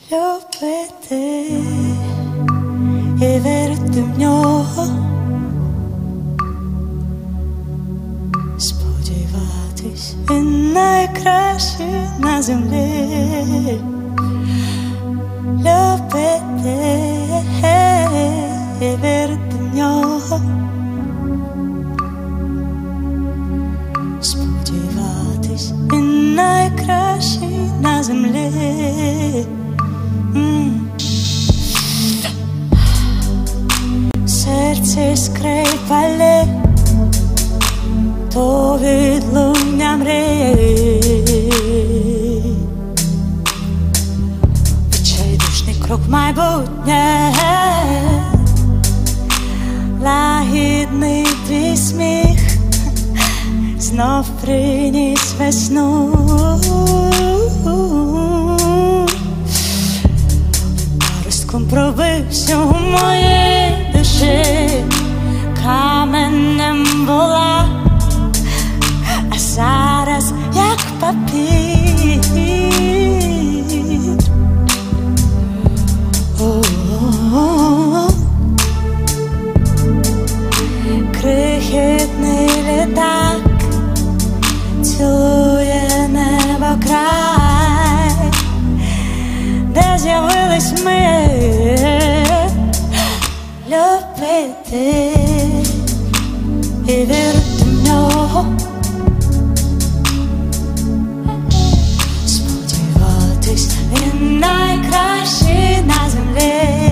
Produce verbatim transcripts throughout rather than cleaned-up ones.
любити і вірити в нього, сподіватись, він найкращий на землі. Любити і вірити в нього, сподіватись, він найкращий на землі. mm. Серце скрипале, то відлуння мрій, відчайдушний крок майбутнє, лагідний твій сміх знов приніс весну. Паростком пробився у моїй душі, каменем була, а зараз як папір. О-о-о. Крихітний літак цілує небо край, де з'явились ми. Любити і вірити в нього, сподіватись, він найкращий на землі.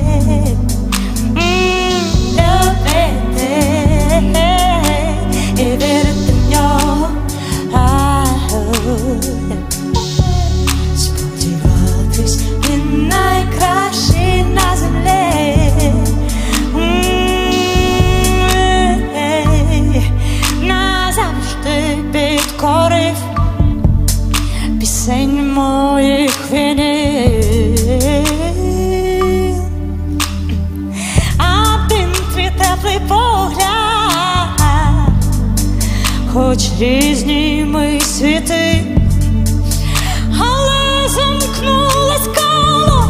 Любити і вірити в нього, сподіватись, він найкращий на землі. Назавжди підкорив пісень моїх вінів, а він твій теплий погляд, хоч різні ми світи, але замкнулось коло.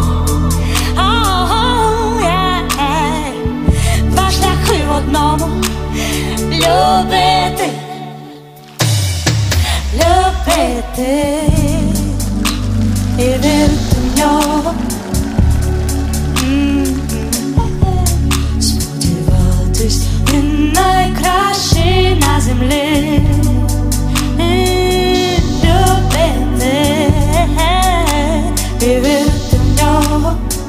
Oh, yeah. Два шляхи в одному: любити, любити і вірити в нього, сподіватись, він найкращий на землі. Любити і вірити в нього,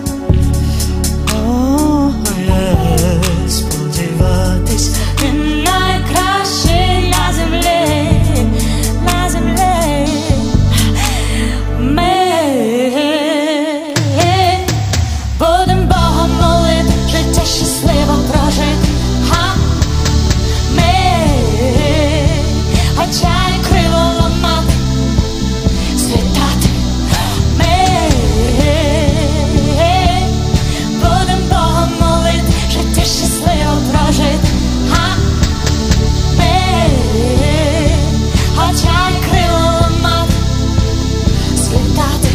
oh, yeah. Сподіватись, він найкращий на землі, на землі. Ми будем Бога молити, життя щасливо прожити. Ха! Ми хоча й криво ламати, світати. Ми будем Бога молити, життя щасливо прожити. Ха! Ми хоча й криво ламати, світати.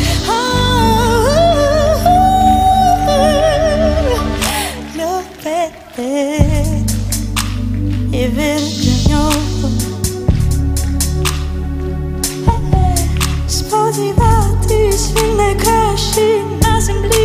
Любити і вірити в нього, сподіватись, він найкращий на землі.